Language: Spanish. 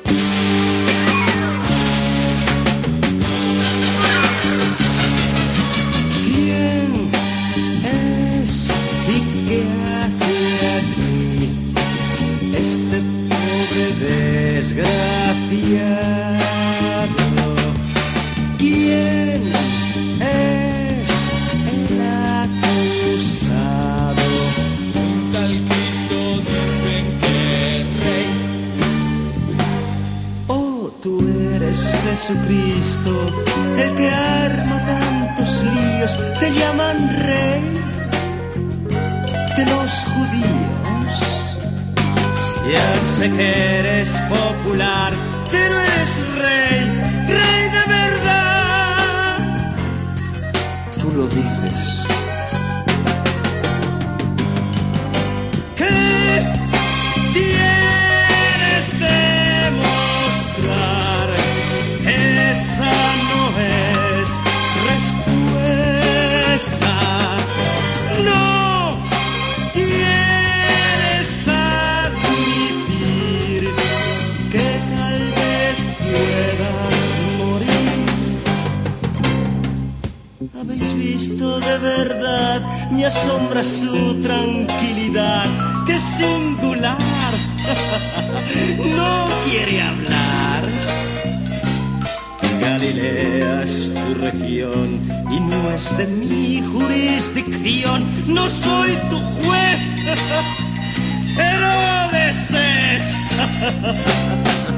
¿Quién es y qué hace aquí este pobre desgraciado? ¿Quién es el acusado? Un tal Cristo dicen que es rey. Oh, tú eres Jesucristo, el que arma tantos líos. Te llaman rey de los judíos. Ya sé que eres popular, pero eres rey, rey de verdad. Tú lo dices. ¿Qué tienes de mostrar? Esa no es respuesta. No quieres admitir que tal vez puedas morir. ¿Habéis visto de verdad? Me asombra su tranquilidad, que singular. No quiere hablar. Galilea es tu región y no es de mi jurisdicción. No soy tu juez, Herodes es.